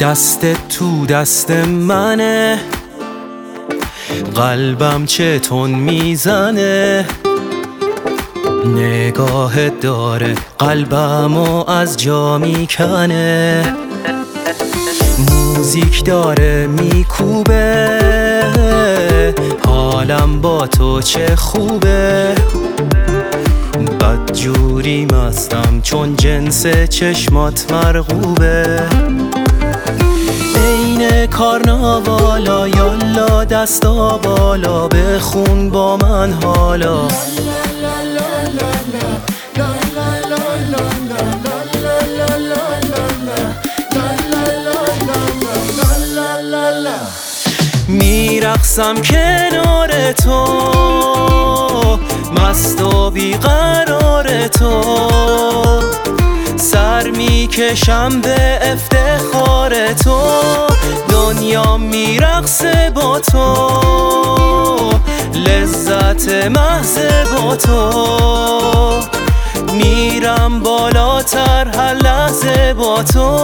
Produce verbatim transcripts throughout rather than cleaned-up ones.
دست تو دست منه، قلبم چه تون میزنه، نگاه داره قلبمو از جا میکنه، موزیک داره میکوبه، حالم با تو چه خوبه، بدجوری مستم چون جنس چشمات مرغوبه، عین کارناوالا یالا دستا بالا بخون با من حالا. میرقصم کنار تو مست و بیقرار تو، سر میکشم به افتخار تو، دنیا میرقصه با تو، لذت محض با تو، میرم بالاتر هر لحظه با تو.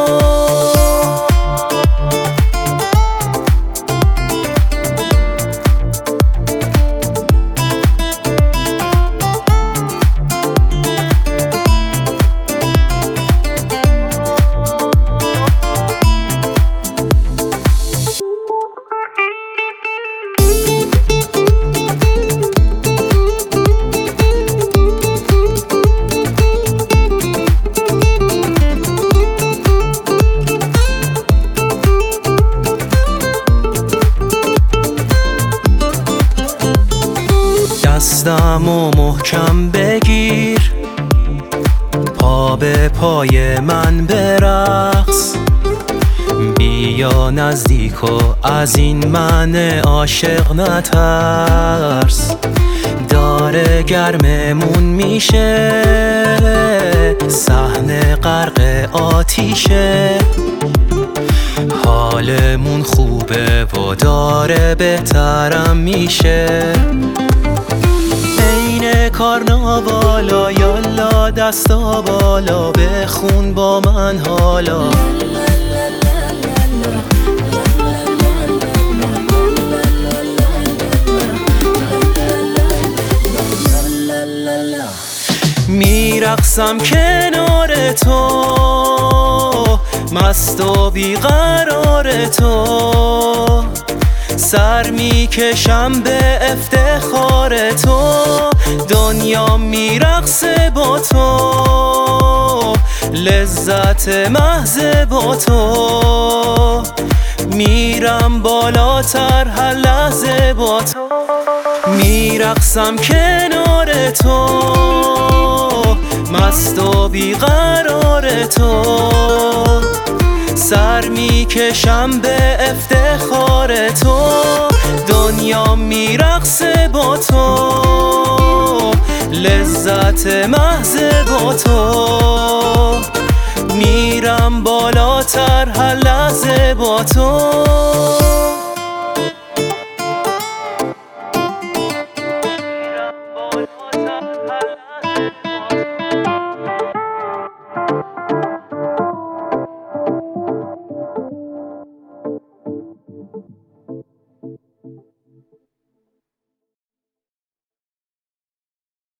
دستمو محکم بگیر، پا به پای من برقص، بیا نزدیک و از این من عاشق نترس، داره گرممون میشه، صحنه غرق آتیشه، حالمون خوبه و داره بهترم میشه، کارناوالا یالا دستا بالا بخون با من حالا. میرقصم کنار تو مست و بیقرار تو، سر میکشم به افتخار تو، دنیا میرقصه با تو، لذت محض با تو، میرم بالاتر هر لحظه با تو، میرقصم کنار تو مست و بیقرار تو، سر میکشم به افتخار تو، دنیا میرقصه با تو، لذت محض با تو، میرم بالاتر هر لحظه با تو.